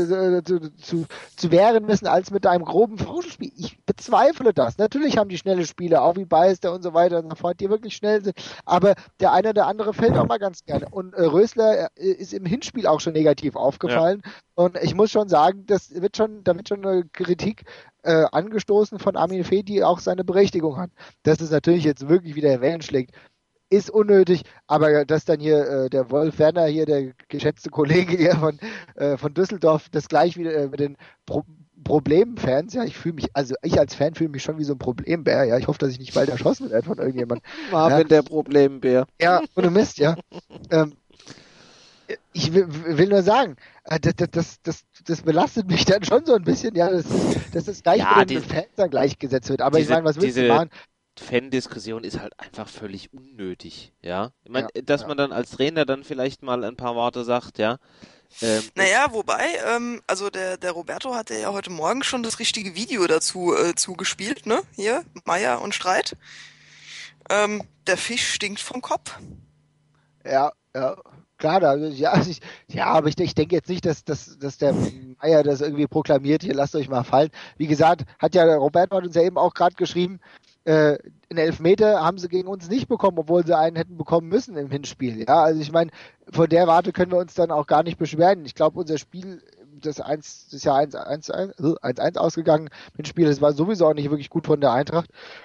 wehren müssen, als mit einem groben Flauschenspiel. Ich bezweifle das. Natürlich haben die schnelle Spiele, auch wie Beister und so weiter und so fort, die wirklich schnell sind, aber der eine oder andere fällt auch mal ganz gerne. Und Rösler ist im Hinspiel auch schon negativ aufgefallen. Und ich muss schon sagen, da wird schon eine Kritik angestoßen von Armin Fee, die auch seine Berechtigung hat. Dass es natürlich jetzt wirklich wieder Wellen schlägt, ist unnötig, aber dass dann hier der Wolf Werner, hier der geschätzte Kollege hier von Düsseldorf, das gleich wieder mit den Problemfans, ja, ich als Fan fühle mich schon wie so ein Problembär, ja, ich hoffe, dass ich nicht bald erschossen werde von irgendjemandem. Marvin, der Problembär. Ja, ohne Mist, ja. Ich will nur sagen, das belastet mich dann schon so ein bisschen, ja, dass das gleich Ja, mit den Fans dann gleichgesetzt wird. Aber ich meine, was willst du diese machen? Fan-Diskussion ist halt einfach völlig unnötig, ja. Ich meine, Ja, dass ja. man dann als Trainer dann vielleicht mal ein paar Worte sagt, ja. Naja, wobei, also der Roberto hatte ja heute Morgen schon das richtige Video dazu zugespielt, ne? Hier, Meier und Streit. Der Fisch stinkt vom Kopf. Ja, klar, aber ich denke jetzt nicht, dass der Meier das irgendwie proklamiert, hier lasst euch mal fallen. Wie gesagt, Roberto hat uns ja eben auch gerade geschrieben, einen Elfmeter haben sie gegen uns nicht bekommen, obwohl sie einen hätten bekommen müssen im Hinspiel. Ja, also ich meine, von der Warte können wir uns dann auch gar nicht beschweren. Ich glaube, unser Spiel, das ist ja 1-1 ausgegangen, Hinspiel, das war sowieso auch nicht wirklich gut von der Eintracht.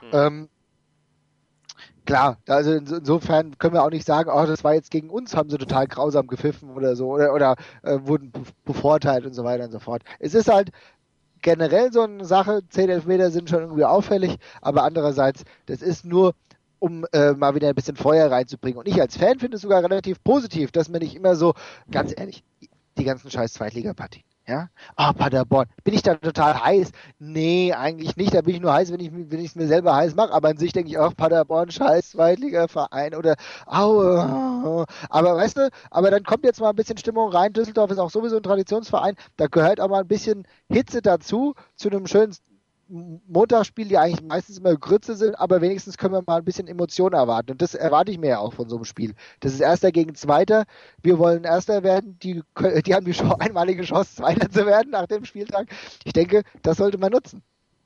Klar, also insofern können wir auch nicht sagen, oh, das war jetzt gegen uns, haben sie total grausam gepfiffen oder so oder wurden bevorteilt und so weiter und so fort. Es ist halt generell so eine Sache, 10 Elfmeter sind schon irgendwie auffällig, aber andererseits, das ist nur, um mal wieder ein bisschen Feuer reinzubringen. Und ich als Fan finde es sogar relativ positiv, dass man nicht immer so, ganz ehrlich, die ganzen scheiß Zweitligapartien. Ja? Paderborn. Bin ich da total heiß? Nee, eigentlich nicht. Da bin ich nur heiß, wenn ich es mir selber heiß mache. Aber an sich denke ich auch, Paderborn, scheiß Zweitligaverein oder aue. Aber weißt du, aber dann kommt jetzt mal ein bisschen Stimmung rein. Düsseldorf ist auch sowieso ein Traditionsverein. Da gehört auch mal ein bisschen Hitze dazu, zu einem schönen Montagsspiel, die eigentlich meistens immer Grütze sind, aber wenigstens können wir mal ein bisschen Emotionen erwarten. Und das erwarte ich mir ja auch von so einem Spiel. Das ist Erster gegen Zweiter. Wir wollen Erster werden. Die haben die einmalige Chance, Zweiter zu werden nach dem Spieltag. Ich denke, das sollte man nutzen.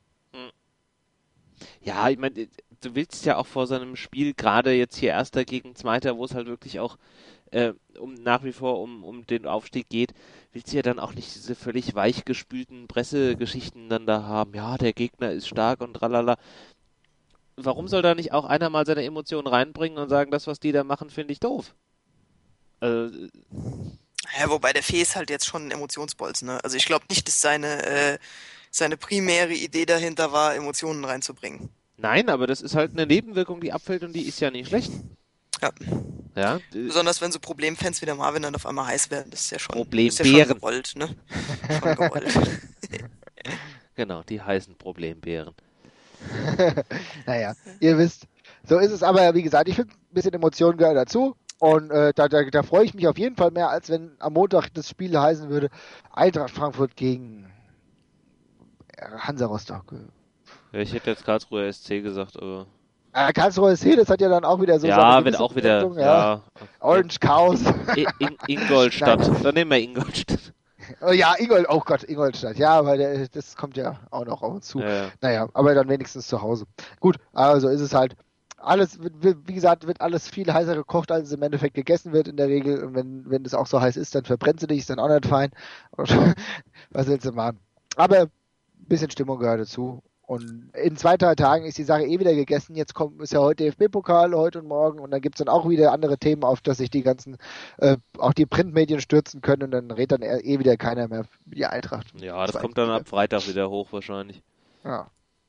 Ja, ich meine, du willst ja auch vor so einem Spiel, gerade jetzt hier Erster gegen Zweiter, wo es halt wirklich auch nach wie vor um den Aufstieg geht, willst du ja dann auch nicht diese völlig weichgespülten Pressegeschichten dann da haben. Ja, der Gegner ist stark und tralala. Warum soll da nicht auch einer mal seine Emotionen reinbringen und sagen, das, was die da machen, finde ich doof? Ja, wobei der Fee ist halt jetzt schon ein Emotionsbolzen, ne? Also ich glaube nicht, dass seine primäre Idee dahinter war, Emotionen reinzubringen. Nein, aber das ist halt eine Nebenwirkung, die abfällt und die ist ja nicht schlecht. Ja. Ja, Besonders wenn so Problemfans wie der Marvin dann auf einmal heiß werden, das ist ja schon Problembären. gewollt, ne? Schon gewollt. Genau, die heißen Problembären. Naja, ihr wisst, so ist es. Aber wie gesagt, ich finde, ein bisschen Emotionen gehören dazu. Und da freue ich mich auf jeden Fall mehr, als wenn am Montag das Spiel heißen würde, Eintracht Frankfurt gegen Hansa Rostock. Ja, ich hätte jetzt Karlsruher SC gesagt, aber... Karlsruhe SC, das hat ja dann auch wieder so Ja, seine wird gewisse auch wieder... Bedeutung, ja. Orange Chaos. Ingolstadt. Nein. Dann nehmen wir Ingolstadt. Oh ja, oh Gott, Ingolstadt. Ja, weil das kommt ja auch noch auf uns zu. Ja. Naja, aber dann wenigstens zu Hause. Gut, also ist es halt. Alles, wie gesagt, wird alles viel heißer gekocht, als es im Endeffekt gegessen wird in der Regel. Und wenn es auch so heiß ist, dann verbrennt sie dich, ist dann auch nicht fein. Und was willst du machen? Aber ein bisschen Stimmung gehört dazu. Und in 2-3 Tagen ist die Sache eh wieder gegessen. Jetzt ist ja heute DFB-Pokal, heute und morgen. Und dann gibt es dann auch wieder andere Themen, auf dass sich die ganzen, auch die Printmedien stürzen können. Und dann redet dann eh wieder keiner mehr für die Eintracht. Ja, das kommt dann ab Freitag wieder hoch wahrscheinlich. Ja.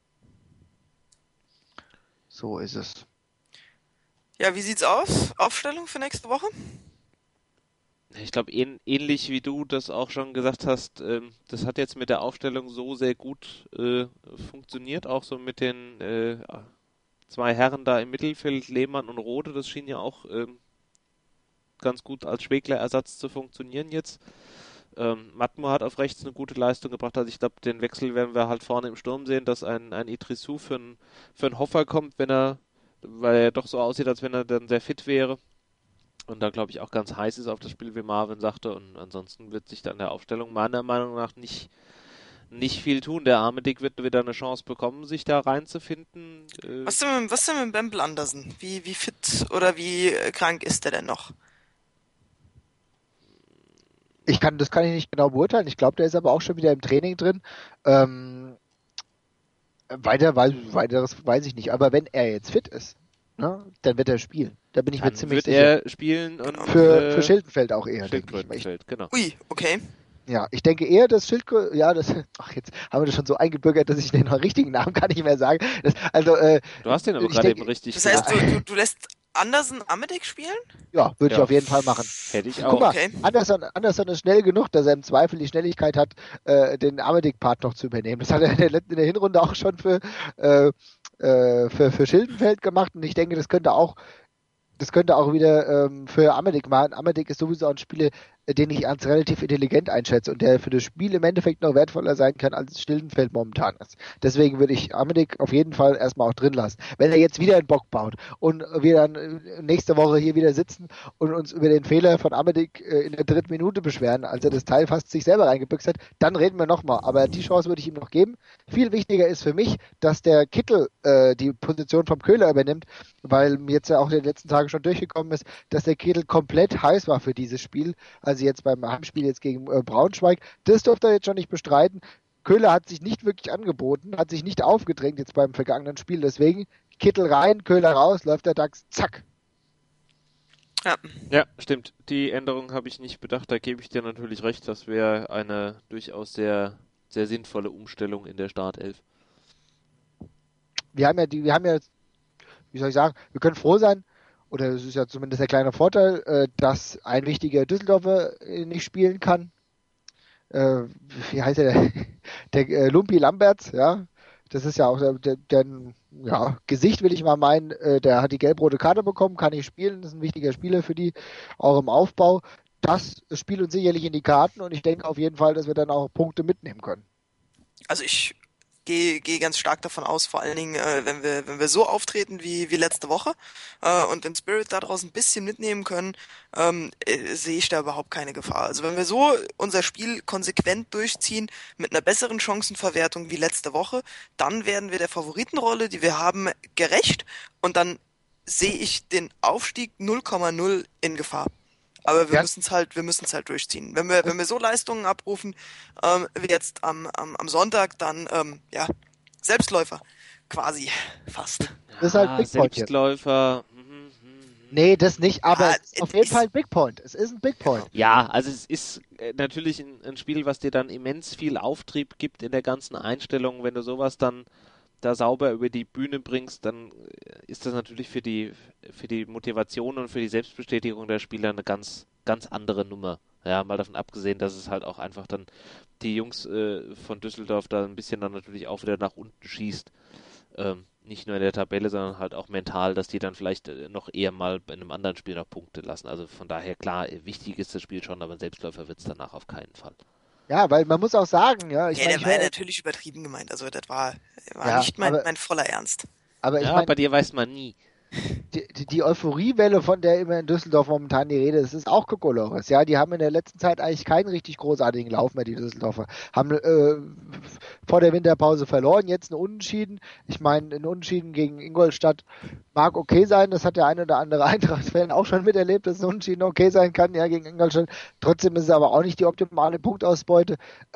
So ist es. Ja, wie sieht's aus? Aufstellung für nächste Woche? Ich glaube, ähnlich wie du das auch schon gesagt hast, das hat jetzt mit der Aufstellung so sehr gut funktioniert, auch so mit den 2 Herren da im Mittelfeld, Lehmann und Rode, das schien ja auch ganz gut als Schwegler-Ersatz zu funktionieren jetzt. Matmo hat auf rechts eine gute Leistung gebracht, also ich glaube, den Wechsel werden wir halt vorne im Sturm sehen, dass ein Idrissou für einen Hoffer kommt, weil er doch so aussieht, als wenn er dann sehr fit wäre. Und da glaube ich auch ganz heiß ist auf das Spiel, wie Marvin sagte. Und ansonsten wird sich dann der Aufstellung meiner Meinung nach nicht viel tun. Der arme Dick wird wieder eine Chance bekommen, sich da reinzufinden. Was denn mit Bempel Andersen? Wie fit oder wie krank ist der denn noch? Das kann ich nicht genau beurteilen. Ich glaube, der ist aber auch schon wieder im Training drin. Weiteres weiß ich nicht. Aber wenn er jetzt fit ist, ne, dann wird er spielen. Da bin ich mir ziemlich sicher. Wird er spielen und für Schildenfeld auch eher, denke ich. Schildenfeld, genau. Ui, okay. Ja, ich denke eher, dass Schildkröte, jetzt haben wir das schon so eingebürgert, dass ich den richtigen Namen gar nicht mehr sagen. Du hast den aber gerade eben richtig Das heißt, du lässt Andersen Amedik spielen? Ja, würde ich auf jeden Fall machen. Hätte ich auch. Guck mal, Okay. Anderson ist schnell genug, dass er im Zweifel die Schnelligkeit hat, den Amedik-Part noch zu übernehmen. Das hat er in der Hinrunde auch schon für Schildenfeld gemacht und ich denke, das könnte auch wieder für Amedik machen. Amedik ist sowieso ein Spieler, den ich als relativ intelligent einschätze und der für das Spiel im Endeffekt noch wertvoller sein kann, als Schildenfeld momentan ist. Deswegen würde ich Amedik auf jeden Fall erstmal auch drin lassen. Wenn er jetzt wieder einen Bock baut und wir dann nächste Woche hier wieder sitzen und uns über den Fehler von Amedik in der 3. Minute beschweren, als er das Teil fast sich selber reingebüxt hat, dann reden wir nochmal. Aber die Chance würde ich ihm noch geben. Viel wichtiger ist für mich, dass der Kittel die Position vom Köhler übernimmt, weil mir jetzt ja auch in den letzten Tagen schon durchgekommen ist, dass der Kittel komplett heiß war für dieses Spiel, also jetzt beim Heimspiel jetzt gegen Braunschweig. Das durfte er jetzt schon nicht bestreiten. Köhler hat sich nicht wirklich angeboten, hat sich nicht aufgedrängt jetzt beim vergangenen Spiel. Deswegen Kittel rein, Köhler raus, läuft der DAX, zack. Ja, stimmt. Die Änderung habe ich nicht bedacht. Da gebe ich dir natürlich recht. Das wäre eine durchaus sehr, sehr sinnvolle Umstellung in der Startelf. Wir haben ja, wie soll ich sagen, wir können froh sein, oder es ist ja zumindest der kleine Vorteil, dass ein wichtiger Düsseldorfer nicht spielen kann. Wie heißt er? Der Lumpi Lamberts, ja. Das ist ja auch der Gesicht, will ich mal meinen. Der hat die gelb-rote Karte bekommen, kann nicht spielen. Das ist ein wichtiger Spieler für die, auch im Aufbau. Das spielt uns sicherlich in die Karten und ich denke auf jeden Fall, dass wir dann auch Punkte mitnehmen können. Also ich gehe ganz stark davon aus, vor allen Dingen, wenn wir so auftreten wie letzte Woche und den Spirit daraus ein bisschen mitnehmen können, sehe ich da überhaupt keine Gefahr. Also wenn wir so unser Spiel konsequent durchziehen mit einer besseren Chancenverwertung wie letzte Woche, dann werden wir der Favoritenrolle, die wir haben, gerecht und dann sehe ich den Aufstieg 0,0 in Gefahr. Aber wir müssen es halt durchziehen. Wenn wir so Leistungen abrufen, wie jetzt am Sonntag, dann, Selbstläufer. Quasi. Fast. Das ist halt Big Point Selbstläufer. Nee, das nicht, aber auf jeden Fall ein Big Point. Es ist ein Big Point. Ja, also es ist natürlich ein Spiel, was dir dann immens viel Auftrieb gibt in der ganzen Einstellung. Wenn du sowas dann da sauber über die Bühne bringst, dann ist das natürlich für die Motivation und für die Selbstbestätigung der Spieler eine ganz, ganz andere Nummer. Ja, mal davon abgesehen, dass es halt auch einfach dann die Jungs von Düsseldorf da ein bisschen dann natürlich auch wieder nach unten schießt. Nicht nur in der Tabelle, sondern halt auch mental, dass die dann vielleicht noch eher mal bei einem anderen Spiel noch Punkte lassen. Also von daher, klar, wichtig ist das Spiel schon, aber ein Selbstläufer wird es danach auf keinen Fall. Ja, weil man muss auch sagen, ja, ich Ja, meine, der ich war ja höre, natürlich übertrieben gemeint. Also das war ja, nicht aber, mein voller Ernst. aber ich Ja, meine, bei dir weiß man nie. die Euphoriewelle, von der immer in Düsseldorf momentan die Rede ist, ist auch Kokolores. Ja, die haben in der letzten Zeit eigentlich keinen richtig großartigen Lauf mehr, die Düsseldorfer. Haben vor der Winterpause verloren, jetzt ein Unentschieden. Ich meine, ein Unentschieden gegen Ingolstadt mag okay sein, das hat der eine oder andere Eintracht-Fan auch schon miterlebt, dass ein Unentschieden okay sein kann, ja, gegen Ingolstadt. Trotzdem ist es aber auch nicht die optimale Punktausbeute.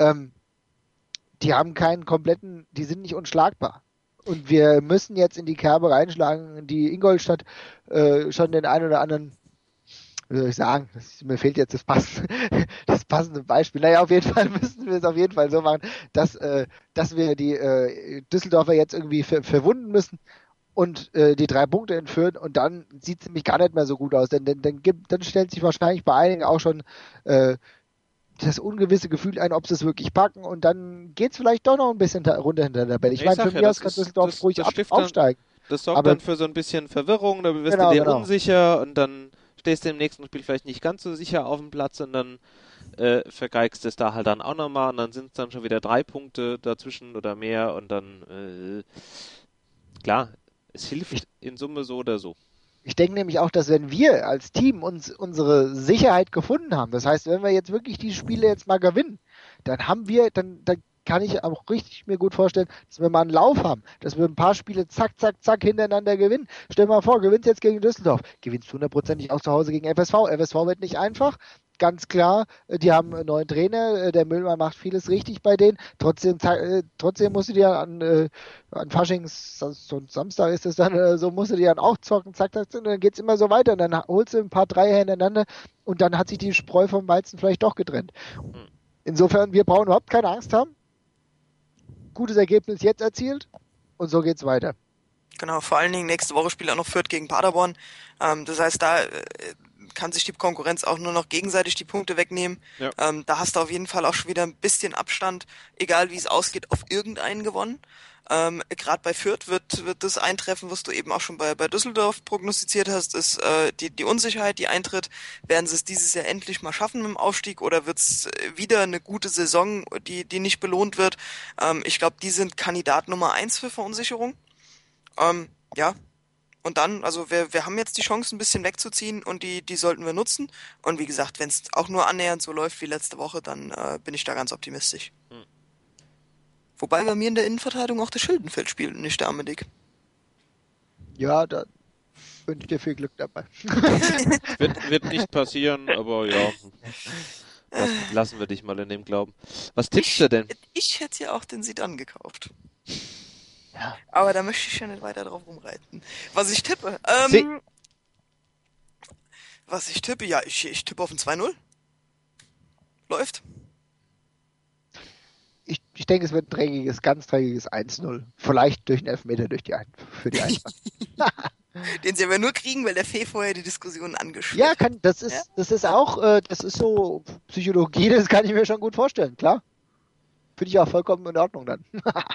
Die haben keinen kompletten, die sind nicht unschlagbar. Und wir müssen jetzt in die Kerbe reinschlagen, die Ingolstadt schon den einen oder anderen, wie soll ich sagen, mir fehlt jetzt das passende Beispiel. Naja, auf jeden Fall müssen wir es auf jeden Fall so machen, dass wir die Düsseldorfer jetzt irgendwie verwunden müssen und die 3 Punkte entführen und dann sieht es nämlich gar nicht mehr so gut aus, denn dann stellt sich wahrscheinlich bei einigen auch schon das ungewisse Gefühl ein, ob sie es wirklich packen und dann geht es vielleicht doch noch ein bisschen runter hinter der Tabelle. Ich meine, sag für ja, mich aus kann Düsseldorf ruhig aufsteigen. Das sorgt Aber dann für so ein bisschen Verwirrung, da wirst du genau, dir genau. unsicher und dann stehst du im nächsten Spiel vielleicht nicht ganz so sicher auf dem Platz und dann vergeigst es da halt dann auch nochmal und dann sind es dann schon wieder 3 Punkte dazwischen oder mehr und dann, klar, es hilft in Summe so oder so. Ich denke nämlich auch, dass wenn wir als Team uns unsere Sicherheit gefunden haben, das heißt, wenn wir jetzt wirklich die Spiele jetzt mal gewinnen, dann kann ich auch richtig mir gut vorstellen, dass wir mal einen Lauf haben, dass wir ein paar Spiele zack, zack, zack hintereinander gewinnen. Stell dir mal vor, gewinnst jetzt gegen Düsseldorf, gewinnst 100%ig auch zu Hause gegen FSV. FSV wird nicht einfach, ganz klar. Die haben einen neuen Trainer, der Müllmann macht vieles richtig bei denen. Trotzdem musst du dir an Faschings und Samstag ist es dann, so musst du dir dann auch zocken, zack, zack, zack, und dann geht's immer so weiter. Und dann holst du ein paar Dreier hintereinander und dann hat sich die Spreu vom Weizen vielleicht doch getrennt. Insofern, wir brauchen überhaupt keine Angst haben. Gutes Ergebnis jetzt erzielt und so geht's weiter. Genau, vor allen Dingen nächste Woche spielt auch noch Fürth gegen Paderborn. Das heißt, da kann sich die Konkurrenz auch nur noch gegenseitig die Punkte wegnehmen. Ja. Da hast du auf jeden Fall auch schon wieder ein bisschen Abstand, egal wie es ausgeht, auf irgendeinen gewonnen. Gerade bei Fürth wird das eintreffen, was du eben auch schon bei Düsseldorf prognostiziert hast, ist die Unsicherheit, die eintritt. Werden sie es dieses Jahr endlich mal schaffen mit dem Aufstieg oder wird es wieder eine gute Saison, die nicht belohnt wird? Ich glaube, die sind Kandidat Nummer 1 für Verunsicherung. Ja. Und dann, also wir haben jetzt die Chance, ein bisschen wegzuziehen und die sollten wir nutzen. Und wie gesagt, wenn es auch nur annähernd so läuft wie letzte Woche, dann bin ich da ganz optimistisch. Wobei bei mir in der Innenverteidigung auch der Schildenfeld spielt und nicht der Amedic. Ja, da wünsche ich dir viel Glück dabei. Wird nicht passieren, aber ja. Lassen wir dich mal in dem Glauben. Was tippst du denn? Ich hätte ja auch den Zidane gekauft. Ja. Aber da möchte ich ja nicht weiter drauf rumreiten. Was ich tippe? Ja, ich tippe auf ein 2-0. Läuft. Ich denke, es wird ein ganz trägiges 1-0. Vielleicht durch einen Elfmeter für die Eintracht. Den sie aber nur kriegen, weil der Fee vorher die Diskussion angeschwört. Ja, das ist auch, das ist so Psychologie, das kann ich mir schon gut vorstellen, klar. Finde ich auch vollkommen in Ordnung dann.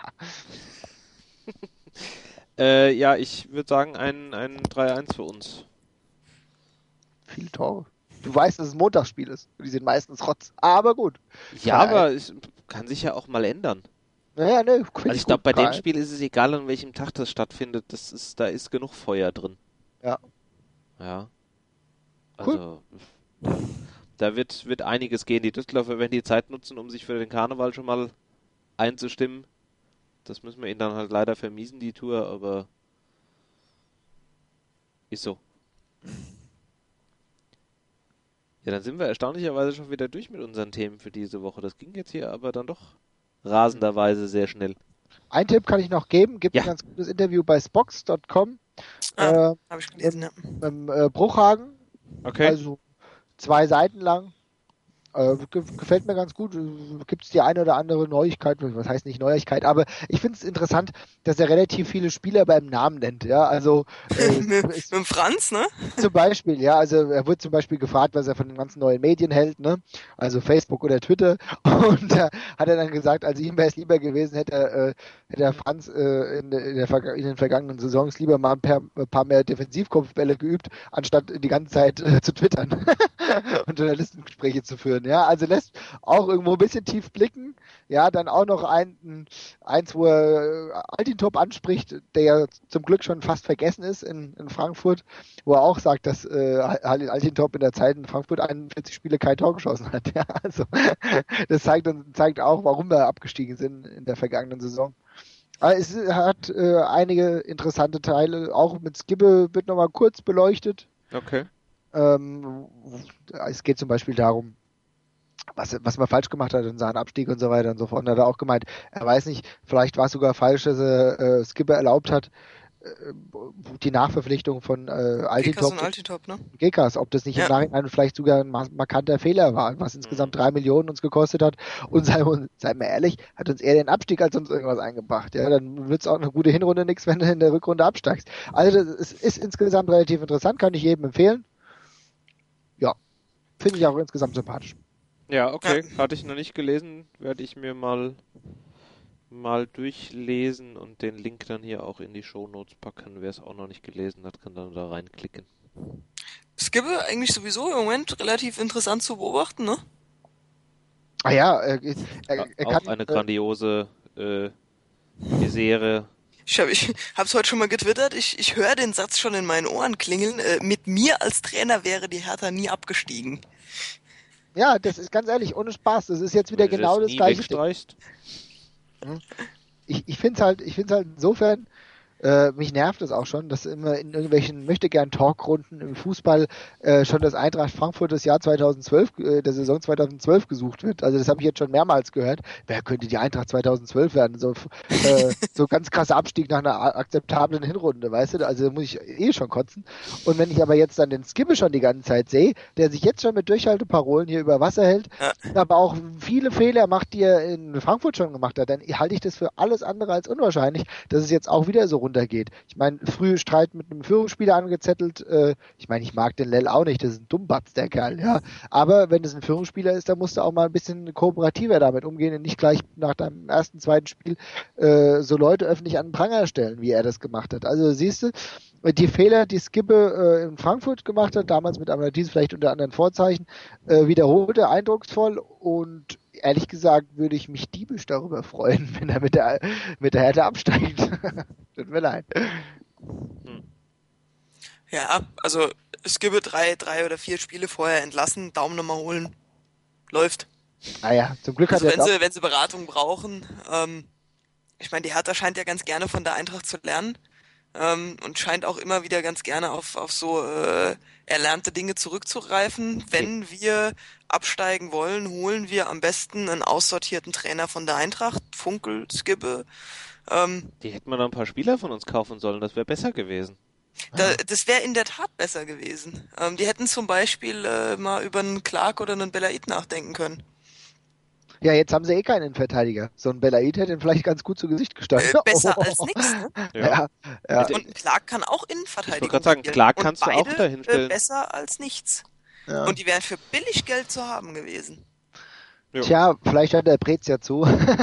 Ja, ich würde sagen ein 3-1 für uns. Viele Tore. Du weißt, dass es ein Montagsspiel ist. Die sind meistens Rotz. Aber gut. Ja, aber es kann sich ja auch mal ändern. Naja, ne. Also ich glaube, bei dem Spiel ist es egal, an welchem Tag das stattfindet. Da ist genug Feuer drin. Ja. Ja. Cool. Also da wird einiges gehen. Die Düsseldorfer werden die Zeit nutzen, um sich für den Karneval schon mal einzustimmen. Das müssen wir ihnen dann halt leider vermiesen, die Tour, aber ist so. Ja, dann sind wir erstaunlicherweise schon wieder durch mit unseren Themen für diese Woche. Das ging jetzt hier aber dann doch rasenderweise sehr schnell. Ein Tipp kann ich noch geben. Gibt Ja. ein ganz gutes Interview bei Spox.com. Habe ich gelesen, ja. Mit Bruchhagen. Okay. Also 2 Seiten lang. Gefällt mir ganz gut. Gibt es die eine oder andere Neuigkeit, was heißt nicht Neuigkeit, aber ich finde es interessant, dass er relativ viele Spieler beim Namen nennt. Ja, also mit dem Franz, ne? zum Beispiel, ja, also er wird zum Beispiel gefragt, was er von den ganzen neuen Medien hält, ne? Also Facebook oder Twitter. Und da hat er dann gesagt, also ihm wäre es lieber gewesen, hätte er Franz in den vergangenen Saisons lieber mal ein paar mehr Defensivkopfbälle geübt, anstatt die ganze Zeit zu twittern und Journalistengespräche zu führen. drin, ja. Also lässt auch irgendwo ein bisschen tief blicken. Ja, dann auch noch eins, wo er Altintop anspricht, der ja zum Glück schon fast vergessen ist in Frankfurt, wo er auch sagt, dass Halil Altintop in der Zeit in Frankfurt 41 Spiele kein Tor geschossen hat. Ja, also das zeigt auch, warum wir abgestiegen sind in der vergangenen Saison. Aber es hat einige interessante Teile, auch mit Skibbe wird nochmal kurz beleuchtet. Okay. Es geht zum Beispiel darum, was man falsch gemacht hat in seinem Abstieg und so weiter und so fort. Und hat er auch gemeint, er weiß nicht, vielleicht war es sogar falsch, dass er Skipper erlaubt hat, die Nachverpflichtung von Gekas und Altintop, ne? Gekas, ob das nicht im Nachhinein vielleicht sogar ein markanter Fehler war, was insgesamt 3 Millionen uns gekostet hat. Und seien wir ehrlich, hat uns eher den Abstieg als uns irgendwas eingebracht. Ja, dann wird's auch eine gute Hinrunde nichts, wenn du in der Rückrunde absteigst. Also es ist insgesamt relativ interessant, kann ich jedem empfehlen. Ja, finde ich auch insgesamt sympathisch. Ja, okay. Hatte ich noch nicht gelesen, werde ich mir mal durchlesen und den Link dann hier auch in die Shownotes packen. Wer es auch noch nicht gelesen hat, kann dann da reinklicken. Skibbe eigentlich sowieso im Moment relativ interessant zu beobachten, ne? Ah ja, er auch kann eine grandiose Misere. Ich hab's heute schon mal getwittert, ich höre den Satz schon in meinen Ohren klingeln, mit mir als Trainer wäre die Hertha nie abgestiegen. Ja, das ist ganz ehrlich, ohne Spaß, das ist jetzt wieder Wenn du genau das gleiche wegstreichst. Ich finde es halt insofern, mich nervt es auch schon, dass immer in irgendwelchen Möchtegern-Talkrunden im Fußball schon das Eintracht Frankfurt des Jahr 2012, der Saison 2012 gesucht wird. Also das habe ich jetzt schon mehrmals gehört. Wer könnte die Eintracht 2012 werden? So ganz krasser Abstieg nach einer akzeptablen Hinrunde, weißt du? Also da muss ich schon kotzen. Und wenn ich aber jetzt dann den Skibbe schon die ganze Zeit sehe, der sich jetzt schon mit Durchhalteparolen hier über Wasser hält, aber auch viele Fehler macht, die er in Frankfurt schon gemacht hat, dann halte ich das für alles andere als unwahrscheinlich, dass es jetzt auch wieder so runtergeht. Ich meine, frühe Streit mit einem Führungsspieler angezettelt. Ich meine, ich mag den Lell auch nicht, das ist ein Dummbatz, der Kerl, ja. Aber wenn es ein Führungsspieler ist, dann musst du auch mal ein bisschen kooperativer damit umgehen und nicht gleich nach deinem ersten, zweiten Spiel so Leute öffentlich an den Pranger stellen, wie er das gemacht hat. Also siehst du, die Fehler, die Skibbe in Frankfurt gemacht hat, damals mit Amadies vielleicht unter anderen Vorzeichen, wiederholt er eindrucksvoll und ehrlich gesagt würde ich mich diebisch darüber freuen, wenn er mit der Hertha absteigt. Tut mir leid. Ja, also Skibbe 3 oder 4 Spiele vorher entlassen, Daumen nochmal holen, läuft. Ah ja, zum Glück hat also wenn sie Beratung brauchen, ich meine, die Hertha scheint ja ganz gerne von der Eintracht zu lernen und scheint auch immer wieder ganz gerne auf so erlernte Dinge zurückzugreifen. Wenn wir absteigen wollen, holen wir am besten einen aussortierten Trainer von der Eintracht, Funkel, Skibbe. Die hätten wir noch ein paar Spieler von uns kaufen sollen, das wäre besser gewesen. Das wäre in der Tat besser gewesen. Die hätten zum Beispiel mal über einen Clark oder einen Belaid nachdenken können. Ja, jetzt haben sie eh keinen Innenverteidiger. So ein Belaid hätte ihn vielleicht ganz gut zu Gesicht gestanden. Besser als nix, ne? Ja. Und Clark kann auch Innenverteidigung Ich wollte gerade sagen, Clark kannst du auch dahin stellen. Besser als nichts. Ja. Und die wären für billig Geld zu haben gewesen. Jo. Tja, vielleicht hört der Brez ja zu.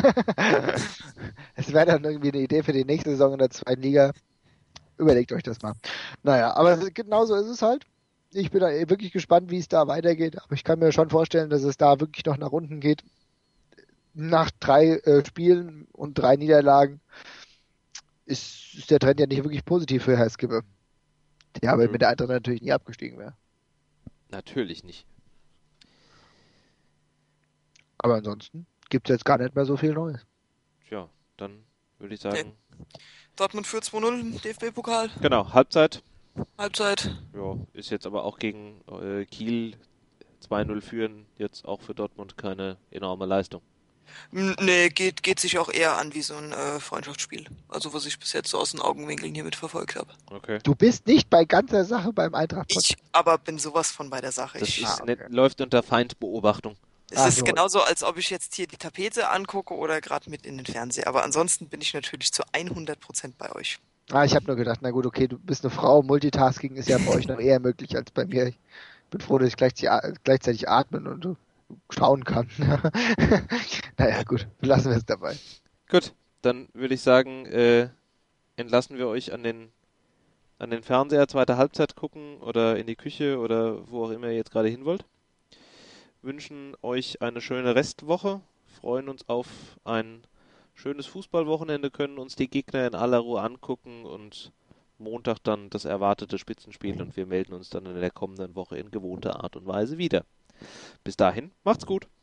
Es wäre dann irgendwie eine Idee für die nächste Saison in der zweiten Liga. Überlegt euch das mal. Naja, aber genauso ist es halt. Ich bin da wirklich gespannt, wie es da weitergeht. Aber ich kann mir schon vorstellen, dass es da wirklich noch nach unten geht. Nach 3 Spielen und 3 Niederlagen ist der Trend ja nicht wirklich positiv für Herr Skibbe. Ja, aber mit der Eintracht natürlich nie abgestiegen wäre. Natürlich nicht. Aber ansonsten gibt es jetzt gar nicht mehr so viel Neues. Tja, dann würde ich sagen... Dortmund führt 2-0 im DFB-Pokal. Genau, Halbzeit. Ja, ist jetzt aber auch gegen Kiel 2-0 führen, jetzt auch für Dortmund keine enorme Leistung. Nee, geht sich auch eher an wie so ein Freundschaftsspiel. Also was ich bis jetzt so aus den Augenwinkeln hier mitverfolgt habe. Okay. Du bist nicht bei ganzer Sache beim Eintracht. Ich aber bin sowas von bei der Sache. Läuft unter Feindbeobachtung. Es ist genauso, als ob ich jetzt hier die Tapete angucke oder gerade mit in den Fernseher. Aber ansonsten bin ich natürlich zu 100% bei euch. Ich habe nur gedacht, na gut, okay, du bist eine Frau, Multitasking ist ja bei euch noch eher möglich als bei mir. Ich bin froh, dass ich gleichzeitig atmen und schauen kann. Naja, gut, lassen wir es dabei. Gut, dann würde ich sagen, entlassen wir euch an den Fernseher, zweite Halbzeit gucken oder in die Küche oder wo auch immer ihr jetzt gerade hin wollt. wünschen euch eine schöne Restwoche, freuen uns auf ein schönes Fußballwochenende, können uns die Gegner in aller Ruhe angucken und Montag dann das erwartete Spitzenspiel und wir melden uns dann in der kommenden Woche in gewohnter Art und Weise wieder. Bis dahin, macht's gut.